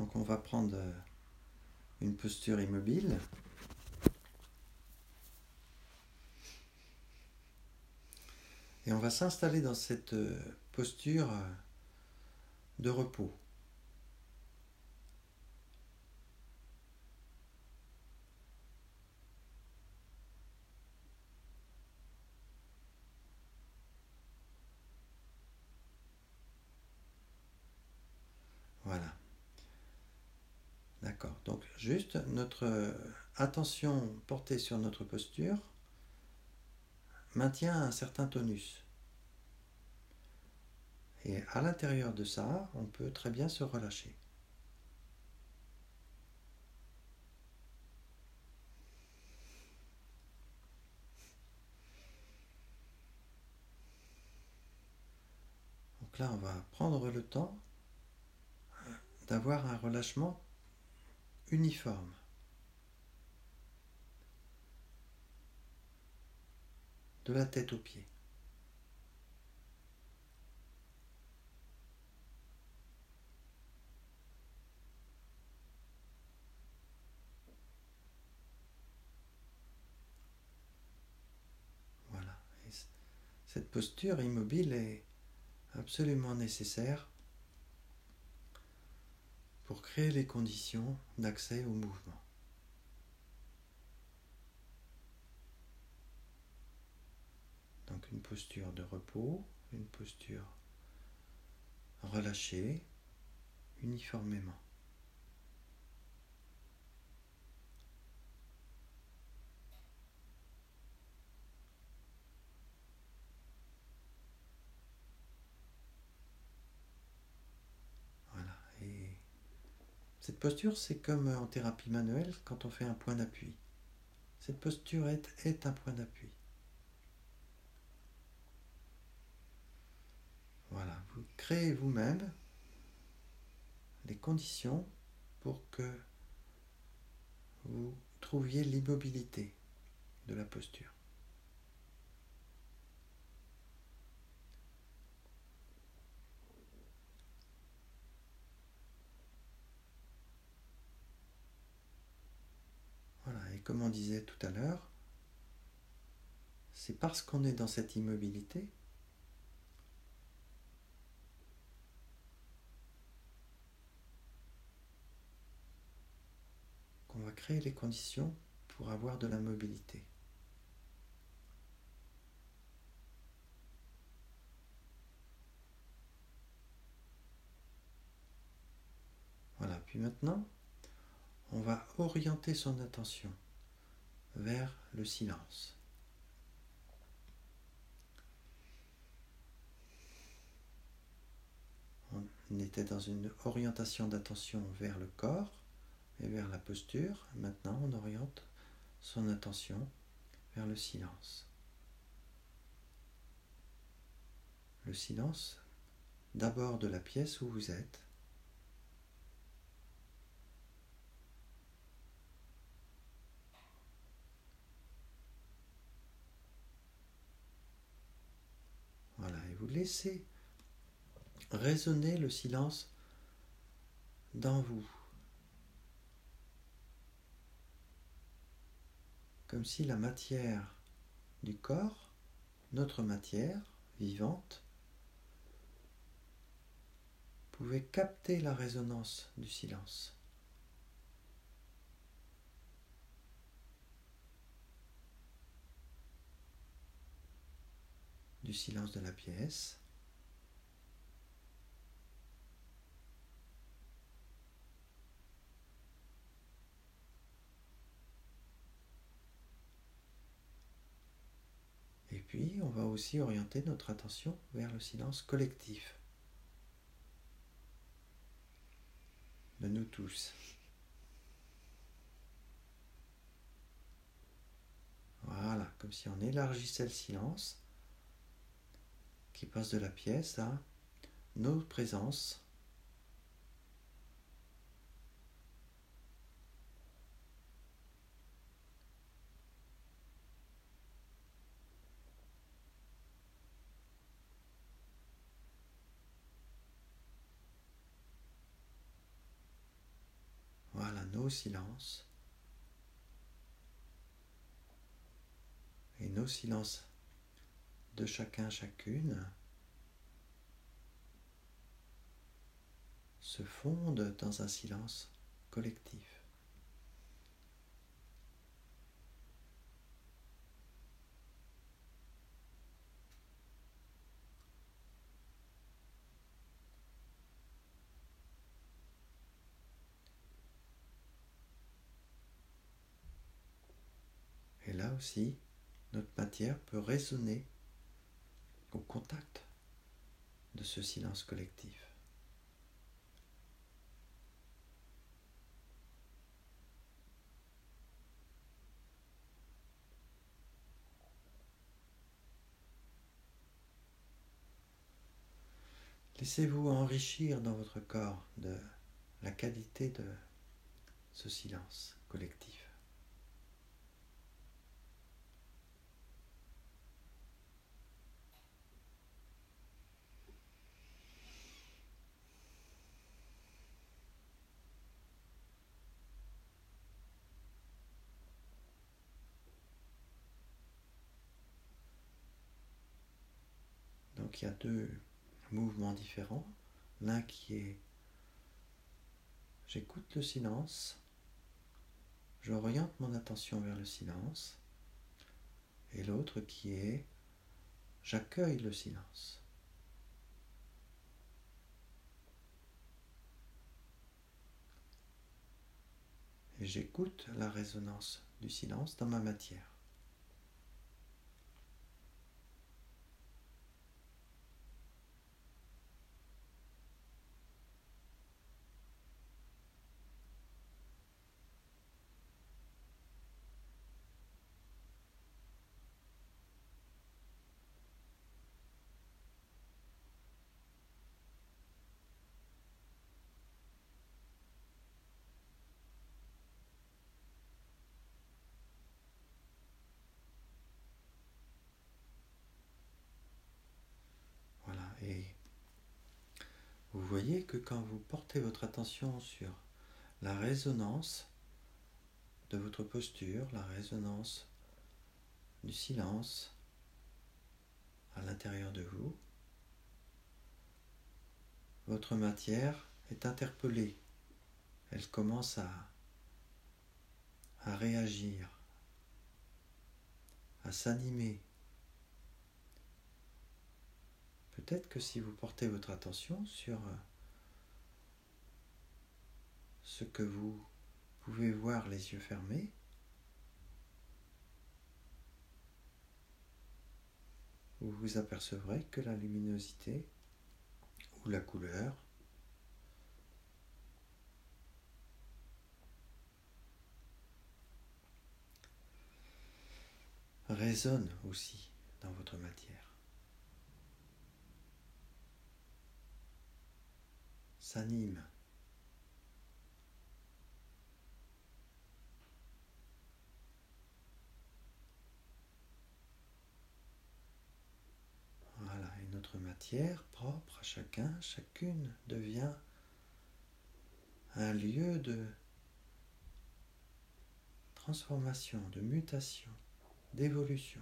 Donc on va prendre une posture immobile. Et on va s'installer dans cette posture de repos. Voilà. D'accord. Donc juste notre attention portée sur notre posture maintient un certain tonus. Et à l'intérieur de ça, on peut très bien se relâcher. Donc là, on va prendre le temps d'avoir un relâchement uniforme. De la tête aux pieds. Voilà. Et cette posture immobile est absolument nécessaire pour créer les conditions d'accès au mouvement. Donc une posture de repos, une posture relâchée uniformément. Voilà. Et cette posture, c'est comme en thérapie manuelle quand on fait un point d'appui. Cette posture est un point d'appui. Voilà, vous créez vous-même les conditions pour que vous trouviez l'immobilité de la posture. Voilà, et comme on disait tout à l'heure, c'est parce qu'on est dans cette immobilité qu'on va créer les conditions pour avoir de la mobilité. Voilà, puis maintenant, on va orienter son attention vers le silence. On était dans une orientation d'attention vers le corps et vers la posture. Maintenant, on oriente son attention vers le silence. Le silence, d'abord de la pièce où vous êtes. Voilà, et vous laissez résonner le silence dans vous. Comme si la matière du corps, notre matière vivante, pouvait capter la résonance du silence. Du silence de la pièce. Et puis, on va aussi orienter notre attention vers le silence collectif de nous tous. Voilà, comme si on élargissait le silence qui passe de la pièce à nos présences. nos silences et nos silences de chacun, chacune se fondent dans un silence collectif. Et là aussi, notre matière peut résonner au contact de ce silence collectif. Laissez-vous enrichir dans votre corps de la qualité de ce silence collectif. Donc il y a deux mouvements différents. L'un qui est j'écoute le silence, j'oriente mon attention vers le silence, et l'autre qui est j'accueille le silence. Et j'écoute la résonance du silence dans ma matière. Voilà, et vous voyez que quand vous portez votre attention sur la résonance de votre posture, la résonance du silence à l'intérieur de vous, votre matière est interpellée. Elle commence à réagir, à s'animer. Peut-être que si vous portez votre attention sur ce que vous pouvez voir les yeux fermés, vous vous apercevrez que la luminosité ou la couleur résonne aussi dans votre matière, s'anime. Voilà, et notre matière propre à chacun, chacune devient un lieu de transformation, de mutation, d'évolution.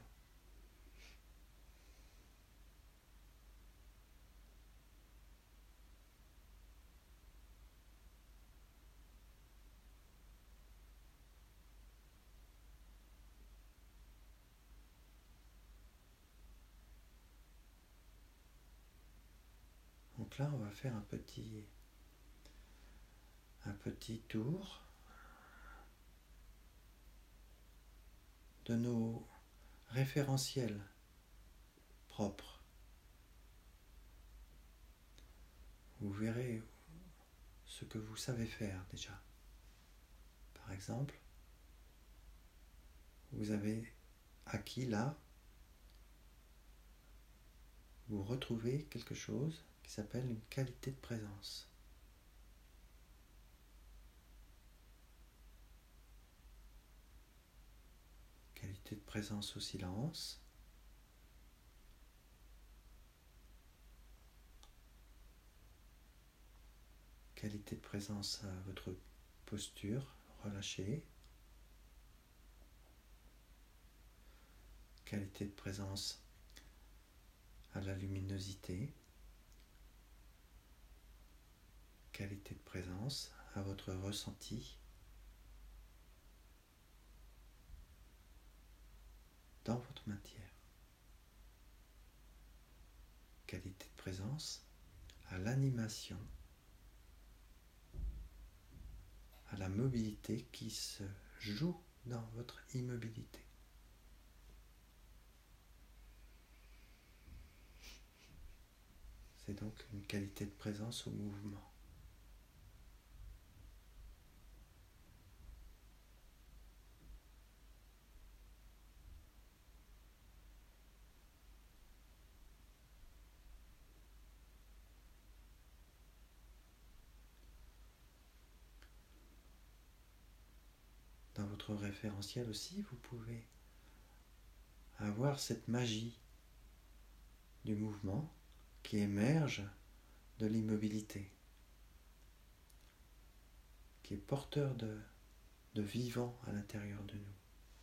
Donc là, on va faire un petit tour de nos référentiels propres. Vous verrez ce que vous savez faire déjà. Par exemple, vous avez acquis là, vous retrouvez quelque chose qui s'appelle une qualité de présence. Qualité de présence au silence. Qualité de présence à votre posture relâchée. Qualité de présence à la luminosité. Qualité de présence à votre ressenti dans votre matière. Qualité de présence à l'animation, à la mobilité qui se joue dans votre immobilité. C'est donc une qualité de présence au mouvement. Dans votre référentiel aussi, vous pouvez avoir cette magie du mouvement qui émerge de l'immobilité, qui est porteur de vivant à l'intérieur de nous.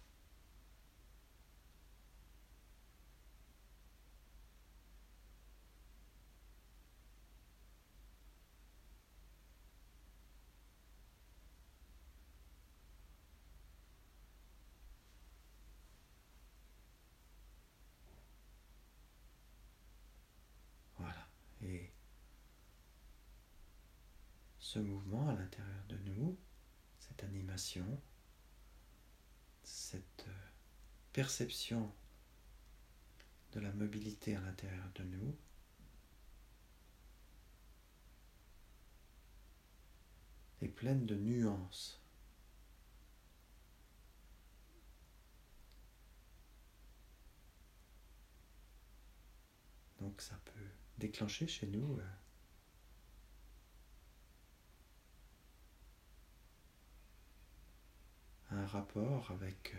Voilà. Et ce mouvement à l'intérieur de nous, cette animation, cette perception de la mobilité à l'intérieur de nous, est pleine de nuances. Donc ça peut déclencher chez nous un rapport avec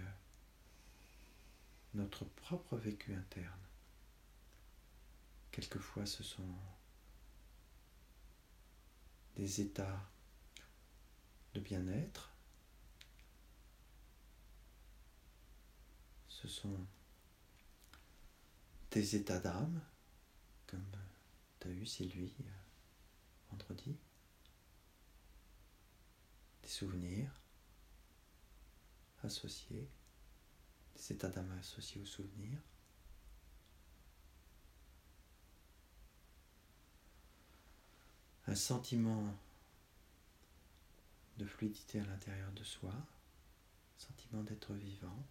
notre propre vécu interne. Quelquefois ce sont des états de bien-être, ce sont des états d'âme, comme tu as eu Sylvie vendredi, des souvenirs associés, des états d'âme associés aux souvenirs. Un sentiment de fluidité à l'intérieur de soi, un sentiment d'être vivant.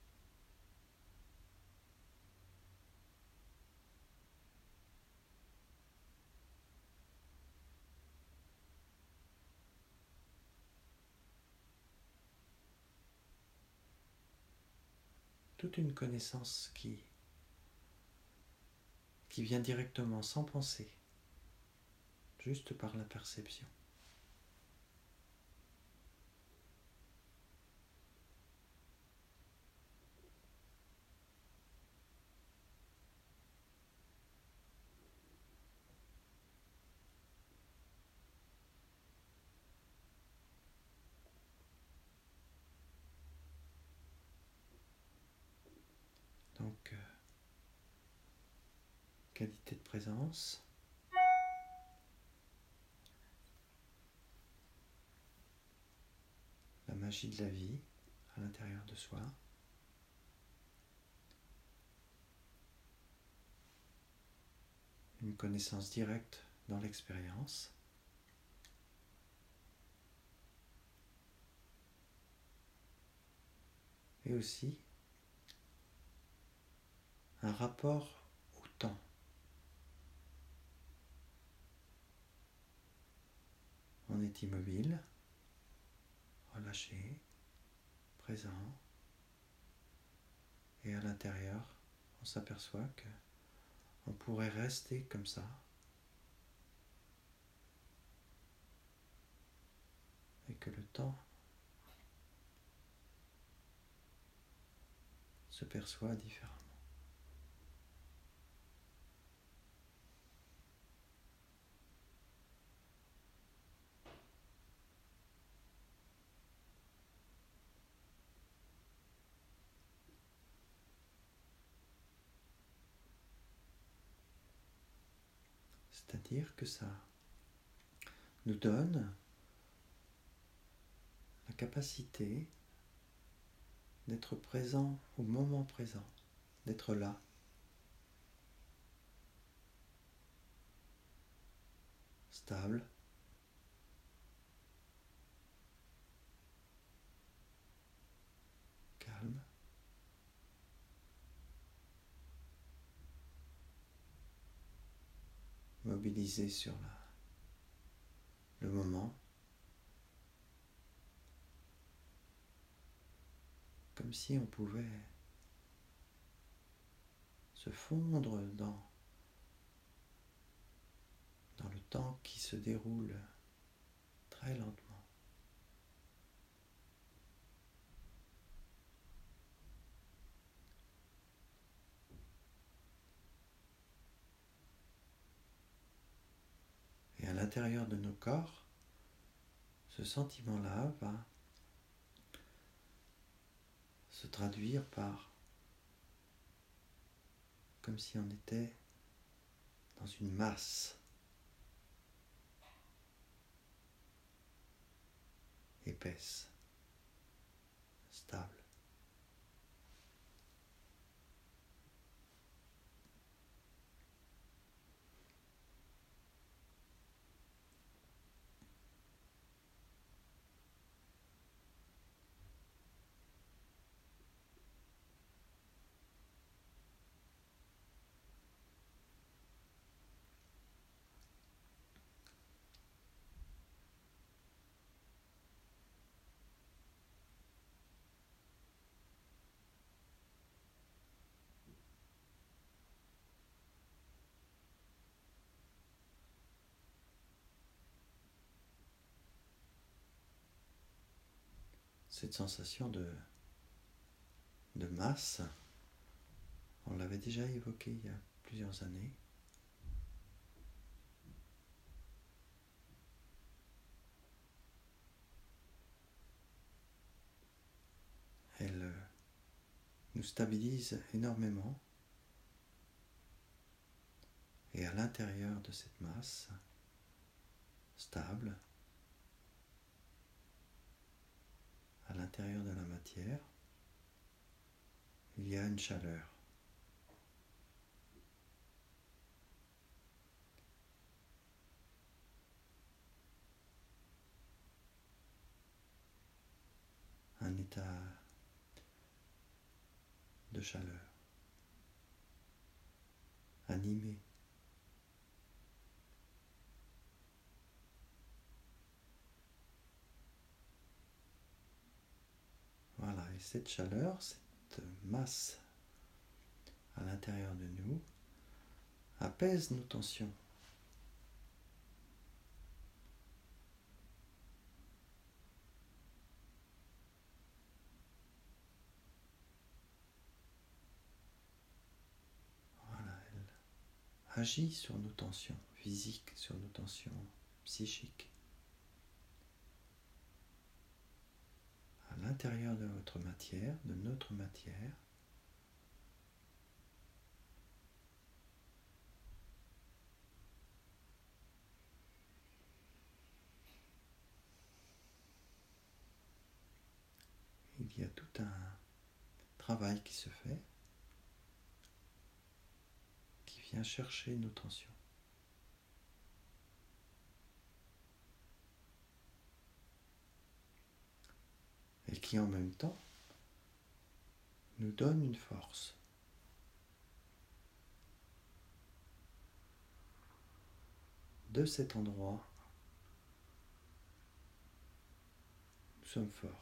Toute une connaissance qui vient directement sans penser, juste par la perception. Donc, qualité de présence, la magie de la vie à l'intérieur de soi, une connaissance directe dans l'expérience, et aussi un rapport au temps. On est immobile, relâché, présent, et à l'intérieur, on s'aperçoit que on pourrait rester comme ça, et que le temps se perçoit différemment. C'est-à-dire que ça nous donne la capacité d'être présent au moment présent, d'être là. Stable, calme, mobilisé sur le moment, comme si on pouvait se fondre dans le temps qui se déroule très lentement. Et à l'intérieur de nos corps, ce sentiment-là va se traduire par comme si on était dans une masse épaisse, stable. Cette sensation de masse, on l'avait déjà évoquée il y a plusieurs années. Elle nous stabilise énormément. Et à l'intérieur de cette masse stable, à l'intérieur de la matière, il y a une chaleur. Un état de chaleur, animé. Voilà, et cette chaleur, cette masse à l'intérieur de nous, apaise nos tensions. Voilà, elle agit sur nos tensions physiques, sur nos tensions psychiques. À l'intérieur de votre matière, de notre matière, il y a tout un travail qui se fait, qui vient chercher nos tensions. Et qui en même temps nous donne une force. De cet endroit, nous sommes forts.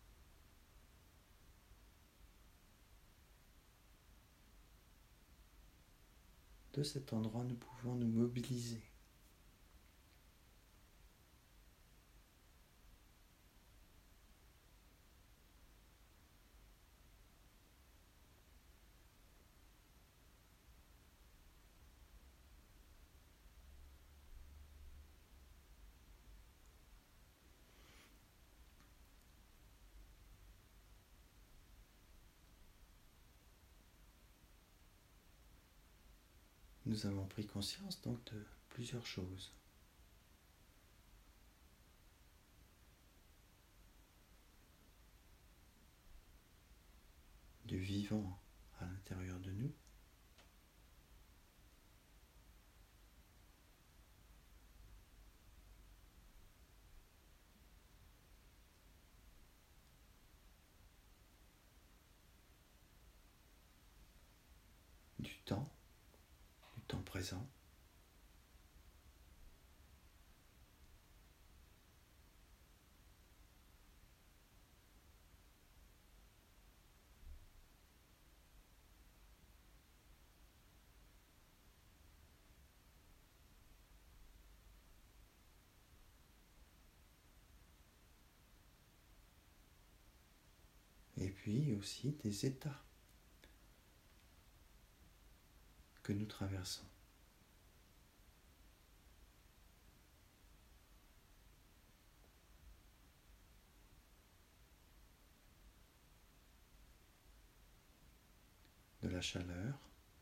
De cet endroit, nous pouvons nous mobiliser. Nous avons pris conscience donc de plusieurs choses. Du vivant à l'intérieur de nous, du temps présent, et puis aussi des états que nous traversons. De la chaleur,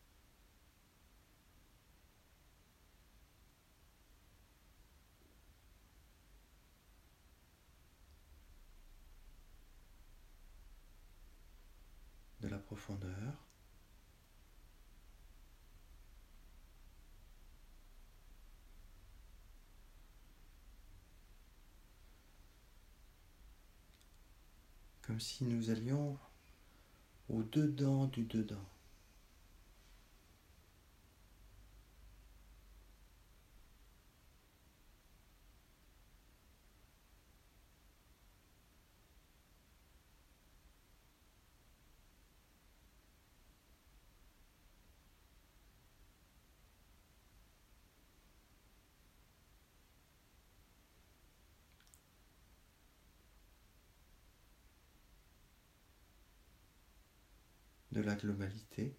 de la profondeur, comme si nous allions au dedans du dedans. De la globalité,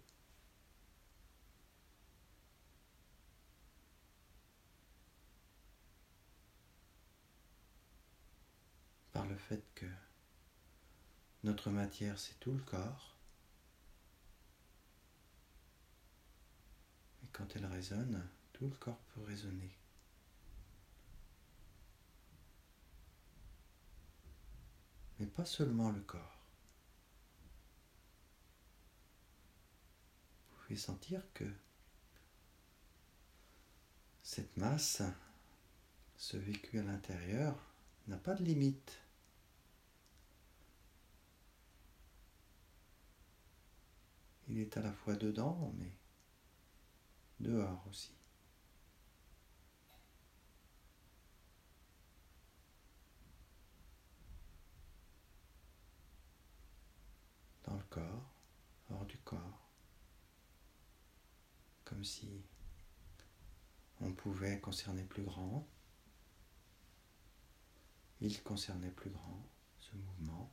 par le fait que notre matière, c'est tout le corps, et quand elle résonne, tout le corps peut résonner. Mais pas seulement le corps. Vous pouvez sentir que cette masse, ce vécu à l'intérieur, n'a pas de limite. Il est à la fois dedans, mais dehors aussi. Dans le corps, hors du corps. Comme si on pouvait concerner plus grand. Il concernait plus grand, ce mouvement.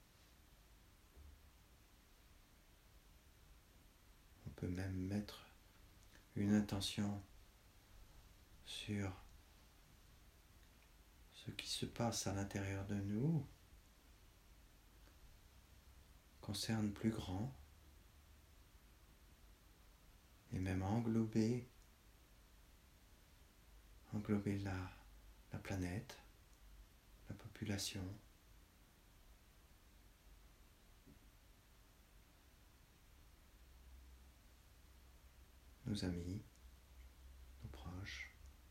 On peut même mettre une intention sur ce qui se passe à l'intérieur de nous, concerne plus grand, et même englober la planète, la population, nos amis, nos proches,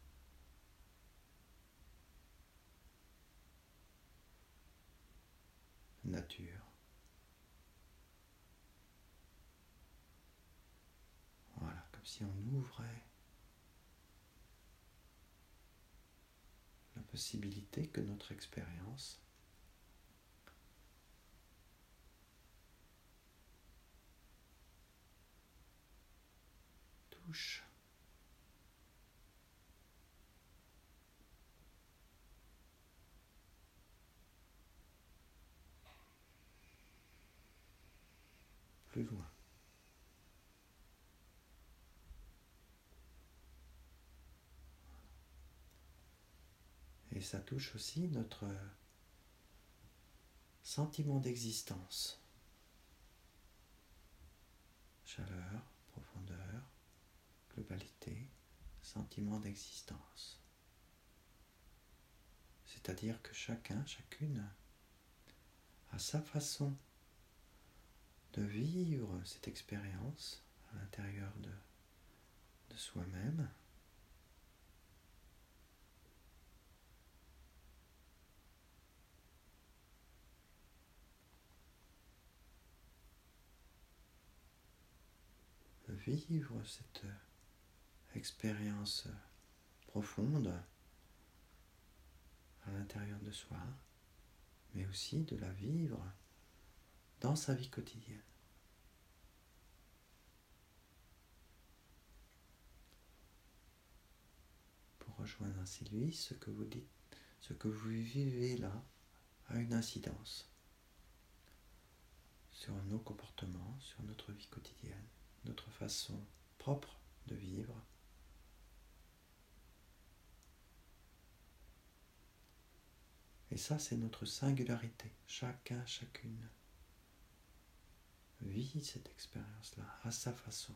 la nature. Voilà, comme si on ouvrait la possibilité que notre expérience touche plus loin. Et ça touche aussi notre sentiment d'existence. Chaleur, profondeur, globalité, sentiment d'existence. C'est-à-dire que chacun, chacune, a sa façon de vivre cette expérience à l'intérieur de soi-même. Vivre cette expérience profonde à l'intérieur de soi, mais aussi de la vivre dans sa vie quotidienne. Pour rejoindre ainsi lui, ce que vous dites, ce que vous vivez là a une incidence sur nos comportements, sur notre vie quotidienne, notre façon propre de vivre. Et ça, c'est notre singularité. Chacun, chacune vit cette expérience-là à sa façon.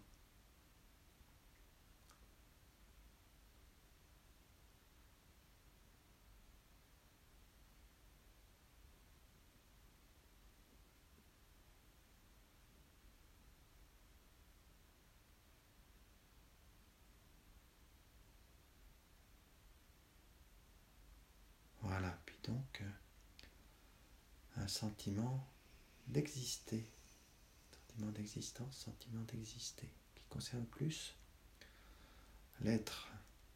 Voilà, puis donc un sentiment d'exister, sentiment d'existence, sentiment d'exister, qui concerne plus l'être.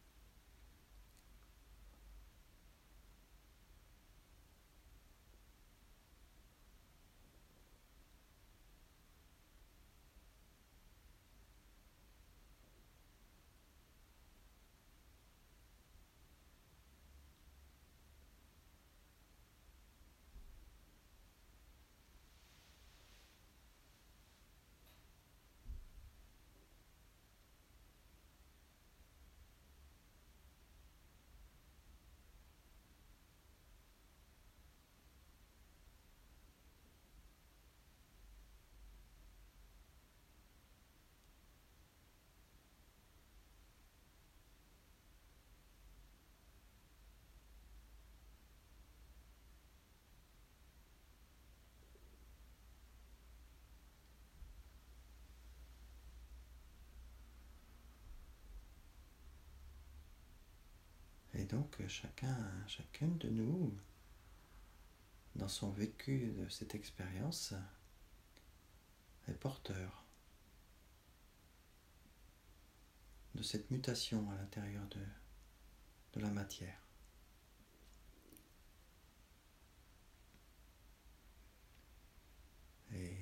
Et donc chacune de nous, dans son vécu de cette expérience, est porteur de cette mutation à l'intérieur de la matière. Et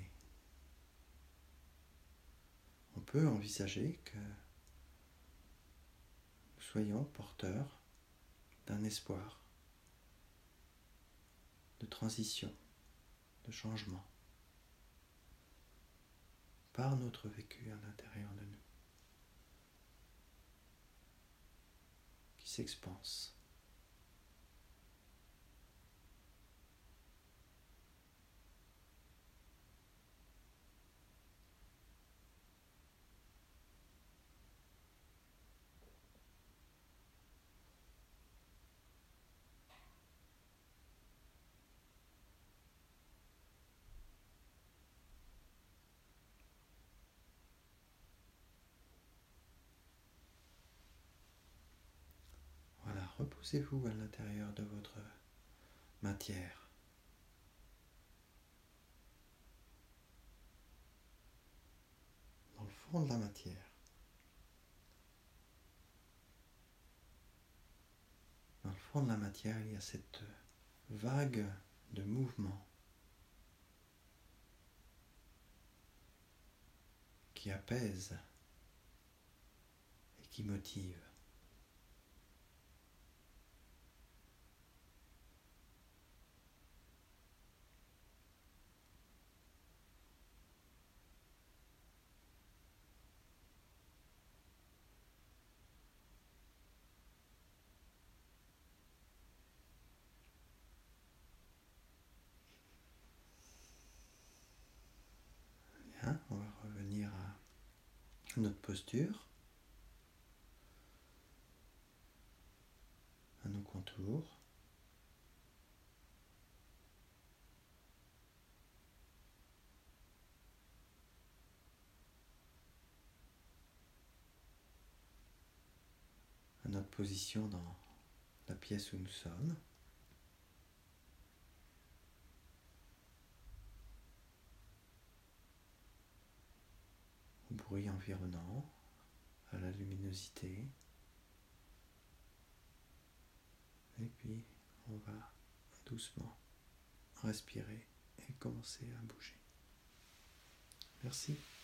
on peut envisager que nous soyons porteurs d'un espoir, de transition, de changement, par notre vécu à l'intérieur de nous, qui s'expanse. Voilà, reposez-vous à l'intérieur de votre matière. Dans le fond de la matière. Dans le fond de la matière, il y a cette vague de mouvement qui apaise et qui motive. Bien, on va revenir à notre posture. alentours. À notre position dans la pièce où nous sommes. Au bruit environnant, à la luminosité. Et puis, on va doucement respirer et commencer à bouger. Merci.